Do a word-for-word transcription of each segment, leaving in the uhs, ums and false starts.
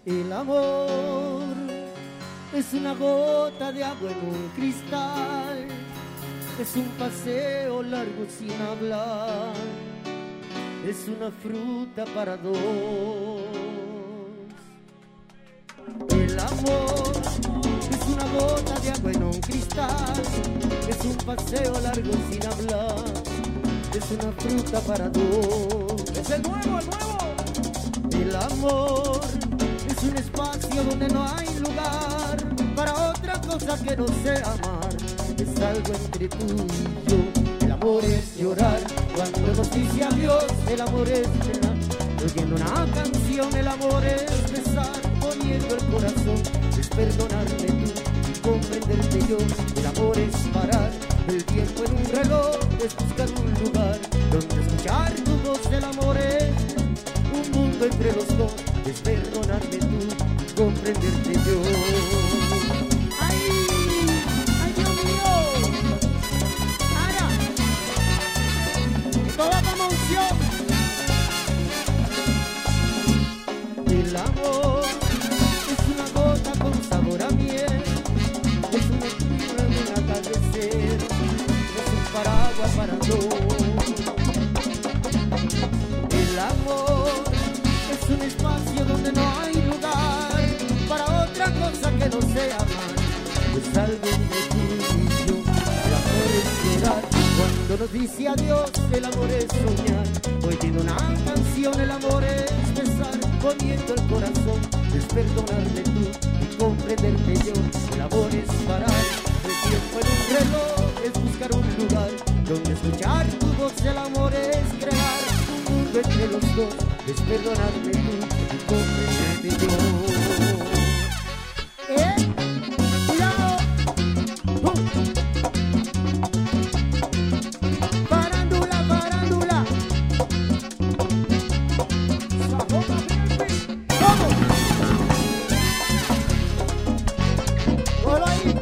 El amor es una gota de agua en un cristal, es un paseo largo sin hablar, es una fruta para dos. El amor es una gota de agua en un cristal, es un paseo largo sin hablar, es una fruta para dos. Es el nuevo, el nuevo. El amor es un espacio donde no hay lugar para otra cosa que no sea amar. Es algo entre tú y yo. El amor es llorar cuando nos dice adiós. El amor es llenar oyendo una canción. El amor es besar poniendo el corazón. Es perdonarte tú y comprenderte yo. El amor es parar el tiempo en un reloj. Es buscar un lugar donde escuchar tu voz. El amor es un mundo entre los dos. Es perdonarte tú y comprenderte yo. ¡Ay! ¡Ay, Dios mío! ¡Ara! ¡Toda conmoción! El amor es una gota con sabor a miel, es una estrella en un atardecer, es un paraguas para dos. El amor es un espacio donde no hay lugar para otra cosa que no sea amar. Es algo entre tú y yo. El amor es llorar cuando nos dice adiós. El amor es soñar oyendo una canción. El amor es besar poniendo el corazón. Es perdonarte tú y comprenderte yo. El amor es parar el tiempo en un reloj. Es buscar un lugar donde escuchar tu voz. El amor es crear un mundo entre los dos. Es perdonarme tú y comprenderte yo. ¿Eh? ¡Cuidado! ¡Pum! ¡Farándula, farándula! ¡Sajona Baby! ¡Vamos! ¡Golo ahí!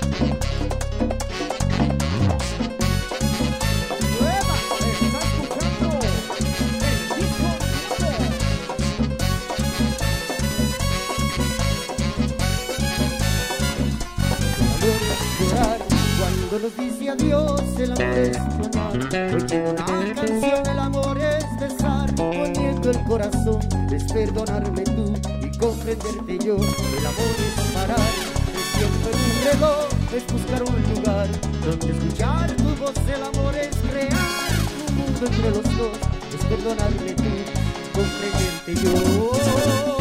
¡Nueva! ¡Está escuchando el disco nuevo! Llorar cuando nos dice adiós. El amor es soñar oyendo una canción. El amor es besar poniendo el corazón. Es perdonarme tú y comprenderte yo. El amor es parar el tiempo en un reloj. Es buscar un lugar donde escuchar tu voz. El amor es crear un mundo entre los dos. Es perdonarme tú y comprenderte yo.